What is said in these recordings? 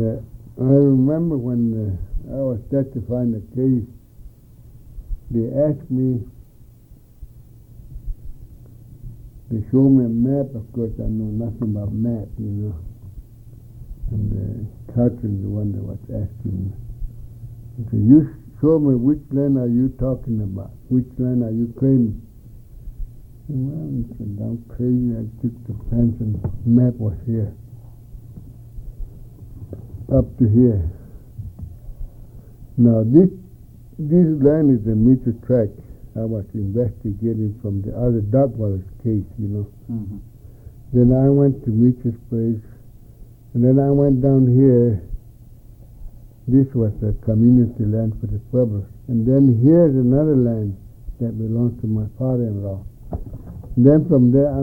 I remember when I was testifying the case, they asked me, they showed me a map. Of course, I know nothing about map, And Catherine, the one that was asking me, he said, you show me which land are you talking about? Which land are you claiming? Well, he said, I'm crazy. I took the fence and the map was here. Up to here. Now this land is a meter track. I was investigating from the other Duckwater's case, Mm-hmm. Then I went to Mitchell's place, and then I went down here. This was a community land for the Pueblos. And then here's another land that belongs to my father-in-law. And then from there I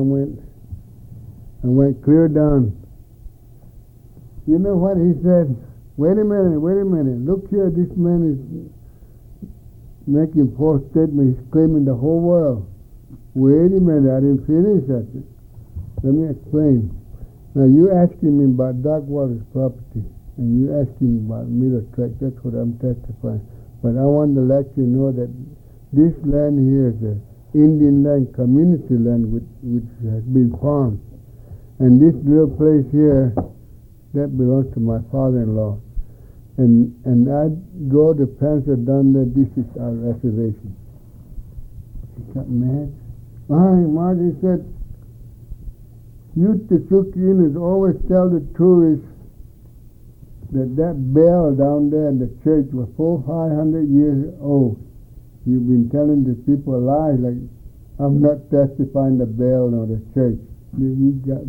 went clear down. You know what he said? Wait a minute. Look here, this man is making false statements. He's claiming the whole world. Wait a minute, I didn't finish that. Let me explain. Now you asking me about Duckwater's property, and you asking me about Miller Tract. That's what I'm testifying. But I want to let you know that this land here is an Indian land, community land, which has been farmed. And this little place here, that belongs to my father-in-law. And I draw the pencil down there. This is our reservation. He got mad. Marty said, you Tsukians always tell the tourists that bell down there in the church was 400-500 years old. You've been telling the people lies, like I'm not testifying the bell nor the church. He got.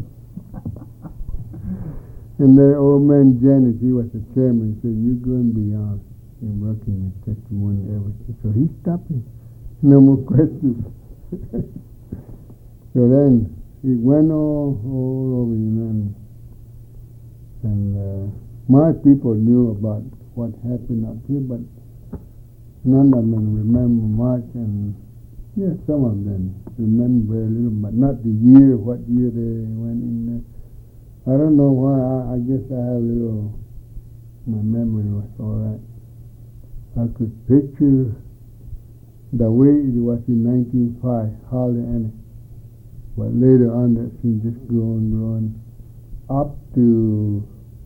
And the old man Janis, he was the chairman, he said, you're going beyond in working your testimony and everything. So he stopped him. No more questions. So then it went all over, and my people knew about what happened up here, but none of them remember much, and some of them remember very little, but not the year, what year they went in there. I don't know why. I guess I have my memory was all right. I could picture the way it was in 1905, hardly any. But later on, that thing just growing, up to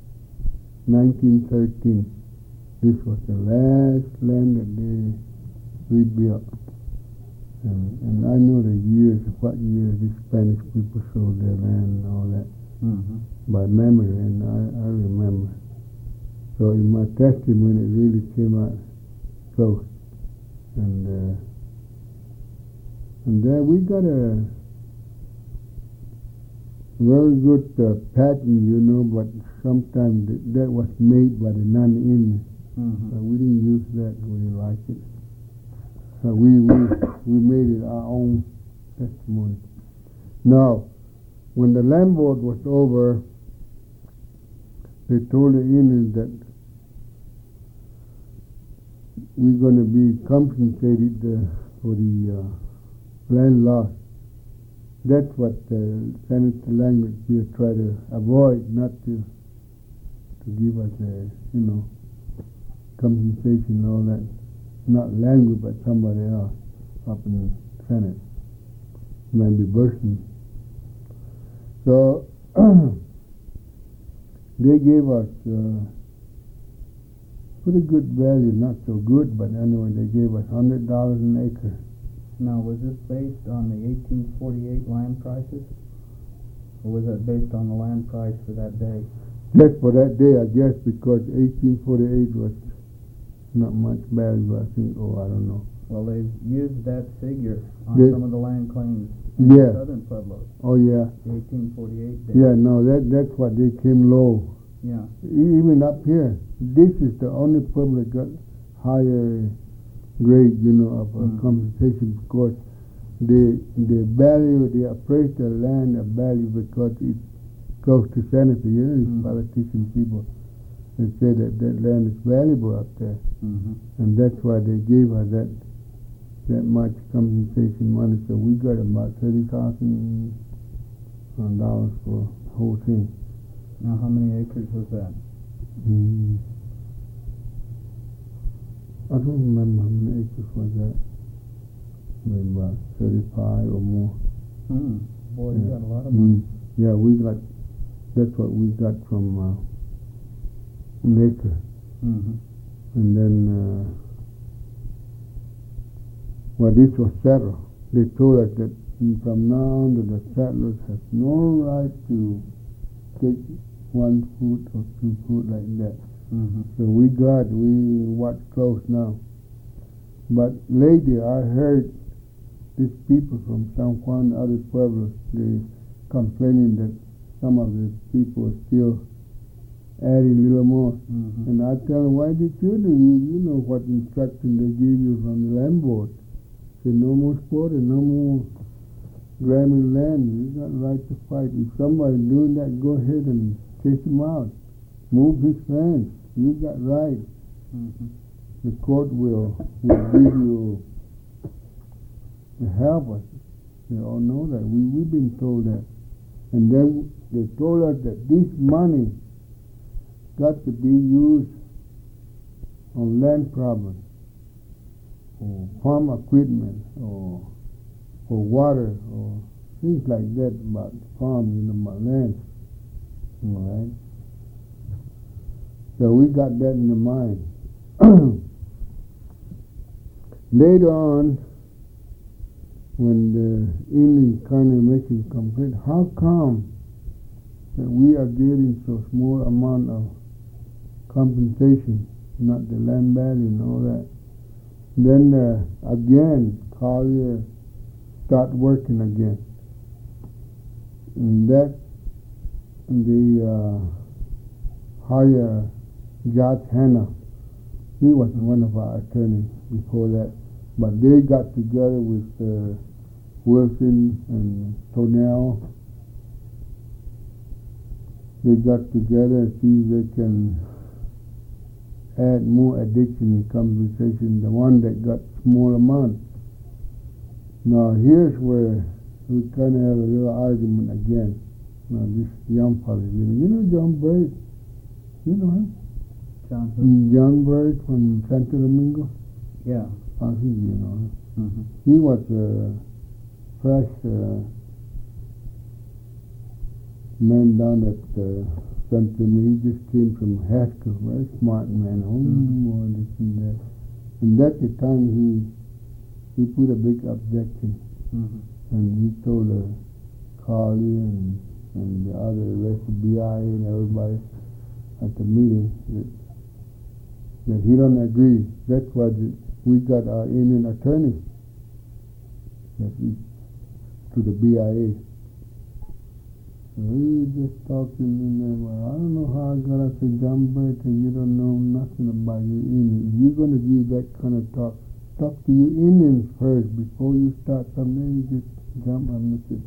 1913. This was the last land that they rebuilt. And I know the years, what year the Spanish people sold their land and all that. Mm-hmm. By memory, and I remember. So in my testimony, it really came out close. And there we got a very good pattern, but sometimes that was made by the non-Indians. Mm-hmm. But we didn't use that. We didn't like it. So we made it our own testimony. Now, when the land board was over, they told the Indians that we're going to be compensated for the land loss. That's what Senator Langley will try to avoid, not to give us compensation and all that. Not Langley, but somebody else up in the Senate. Maybe Burson. So they gave us pretty good value, not so good, but anyway, they gave us $100 an acre. Now, was this based on the 1848 land prices? Or was that based on the land price for that day? Just for that day, I guess, because 1848 was not much value, I think, I don't know. Well, they've used that figure on some of the land claims in the southern Pueblos. Oh, yeah. The 1848 day. Yeah, no, that's what they came low. Yeah. Even up here, this is the only Pueblo that got higher grade, of compensation, because they value, they appraise the land of value because it's close to Senator, these politician people. They say that land is valuable up there. Mm-hmm. And that's why they gave her that much compensation money. So we got about $30,000 for the whole thing. Now, how many acres was that? Mm. I don't remember how many acres was that. Maybe about 35 or more. Boy, Yeah. you got a lot of money. Yeah, we got, that's what we got from an acre. Mm-hmm. And then, well, this was settled. They told us that from now on the settlers have no right to take 1 foot or 2 foot like that. Mm-hmm. So we watch close now. But lately I heard these people from San Juan and other pueblos, they complaining that some of the people are still adding a little more. Mm-hmm. And I tell them, why did you do? You know what instruction they give you from the land board. Say no more squatting, no more grabbing land. You got the right to fight. If somebody doing that, go ahead and chase him out. Move his fence. You got right. Mm-hmm. The court will give you the help us. They all know that. We've been told that. And then they told us that this money got to be used on land problems, or farm equipment, or for water, or things like that about farm, about land. All right? So we got that in the mind. Later on, when the Indian kind of making complaint, how come that we are getting so small amount of compensation, not the land value and all that? Then again, Collier start working again. And that, the higher Judge Hanna, he was one of our attorneys before that. But they got together with Wilson and Tonell. They got together and see if they can add more addiction compensation, the one that got small amount. Now here's where we kind of have a little argument again. Now this young fellow, you know John Bird? You know him? John who? John Bird from Santo Domingo? Yeah. You know. Mm-hmm. He was a fresh man down at Santo Domingo. He just came from Haskell, very smart man, more this and that. And at the time he put a big objection, and he told Carly and the other rest of BIA and everybody at the meeting that he don't agree. That's why we got our Indian attorney to the BIA. So we just talking in there. Well, I don't know how I got up to John Bird and you don't know nothing about your Indians. If you're going to give that kind of talk to your Indians first before you start something. You just jump on it.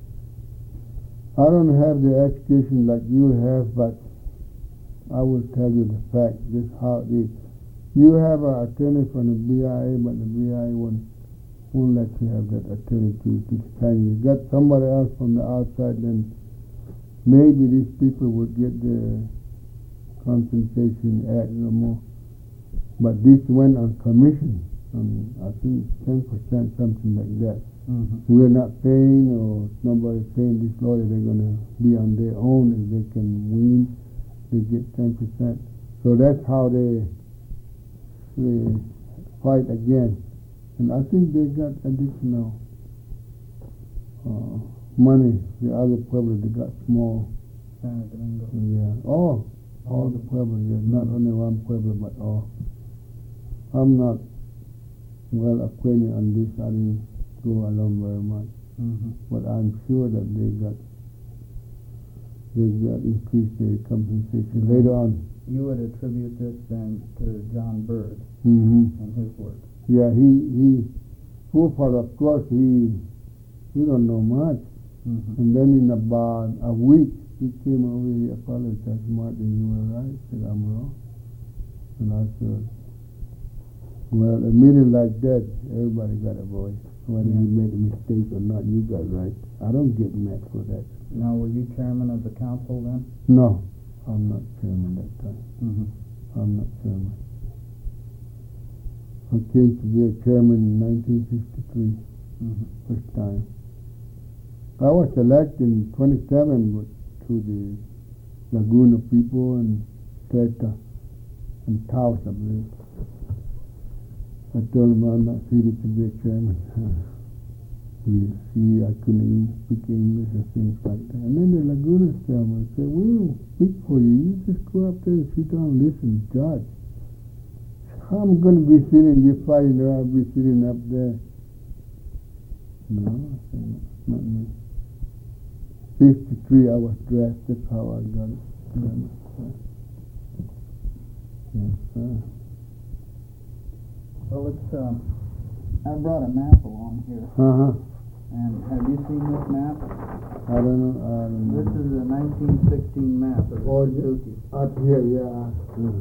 I don't have the education like you have, but I will tell you the fact, just how it is. You have an attorney from the BIA, but the BIA won't let you have that attorney to defend you. Got somebody else from the outside, then maybe these people would get their compensation added no more. But this went on commission, I think 10%, something like that. We're not paying, or nobody's paying this lawyer. They're going to be on their own. If they can win, they get 10%. So that's how they fight again. And I think they got additional money. The other Pueblos, they got small. Santo Domingo. Yeah. All the Pueblos, yeah. Not only one Pueblo, but all. I'm not well acquainted on this. I didn't go along very much. But I'm sure that they got increased their compensation later on. You would attribute this then to John Bird and his work. Yeah, he poor fellow, of course, he don't know much. And then in about a week, he came over, he apologized, Martin, you were right. I said, I'm wrong. And I said, well, a meeting like that, everybody got a voice. Whether you made a mistake or not, you got right. I don't get mad for that. Now, were you chairman of the council then? No, I'm not chairman that time. I'm not chairman. I came to be a chairman in 1953, first time. I was elected in 27 to the Laguna people and Teta and Taos, I believe. I told him I'm not suited to be a chairman. See, I couldn't even speak English or things like that. And then the Laguna chairman said, we'll speak for you. You just go up there and sit down and listen, judge. I'm going to be sitting, you're fighting there, I'll be sitting up there. No, I said, no, not me. 53, I was drafted, that's how I got it. Yes, sir. Well, it's, I brought a map along here. And have you seen this map? I don't know. This is a 1916 map of the Suzuki. Up here, yeah.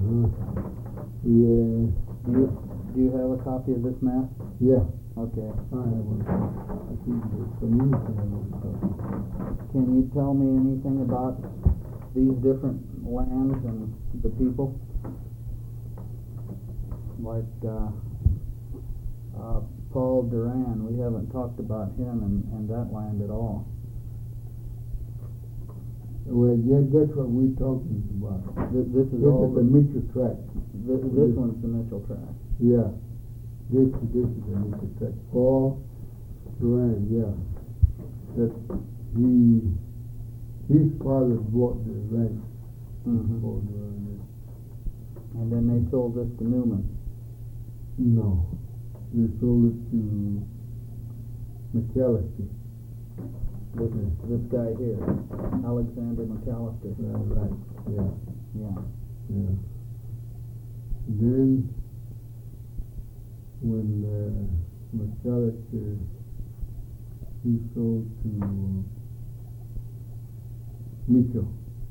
Yeah. Do you have a copy of this map? Yeah. Okay. I have one. I think the community has one. Can you tell me anything about these different lands and the people? Like Paul Duran, we haven't talked about him and that land at all. Well, yeah, that's what we're talking about. This is all the Mitchell tract. This one's the Mitchell tract. Yeah. This is the Mitchell tract. Paul Duran, yeah. That his father bought the ranch. Paul Duran. And then they sold this to Newman. No. They sold it to McAllister. This guy here, Alexander McAllister. Right. Yeah. Yeah. Yeah. Then when McAllister he sold to Mitchell.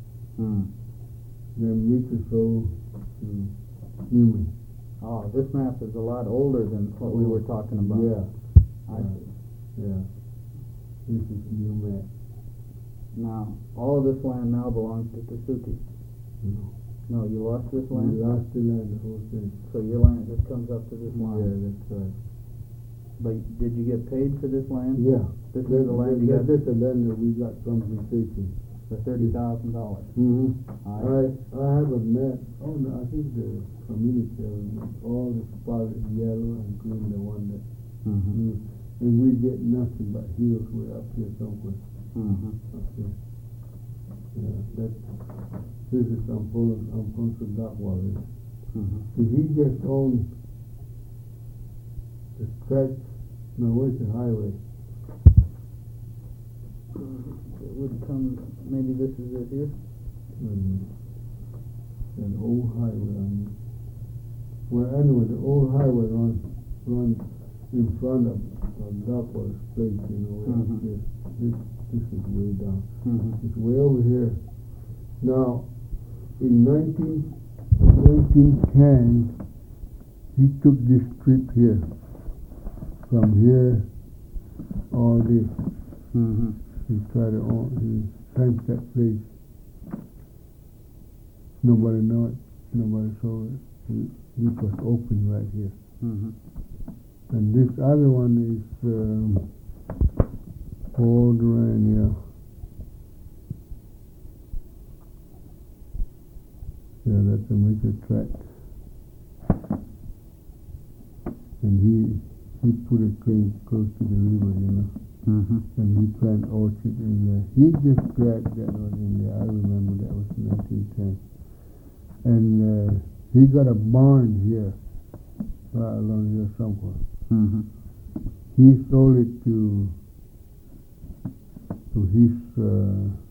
Then Mitchell sold to Newman. Oh, this map is a lot older than what we were talking about. Yeah. I see. Yeah. This is new map. Now, all of this land now belongs to Suzuki. No. No, you lost this land? We lost the land, the whole thing. So your land just comes up to this line? Yeah, that's right. But did you get paid for this land? Yeah. This is the land you got? This is the land that we got compensation. For $30,000? I haven't met, I think the community all the spotted yellow and green, the one that, and we get nothing but hills way up here somewhere. Okay. Yeah, this is Alfonso Duckwater. He just owned the tract, no, where's the highway? It would come, maybe this is it here? An old highway. Well, anyway, the old highway runs in front of Duckwater's place, you know. This is way down. It's way over here. Now, in 1910, he took this strip here, from here, all this. He tried to he fenced that place. Nobody knew it. Nobody saw it. It was open right here. And this other one is Paul Duran, yeah. Yeah, that's a major tract. And he put a train close to the river, you know. And he planted orchard in there. He just grabbed that one in there. I remember that was 1910. And he got a barn here, right along here somewhere. He sold it to his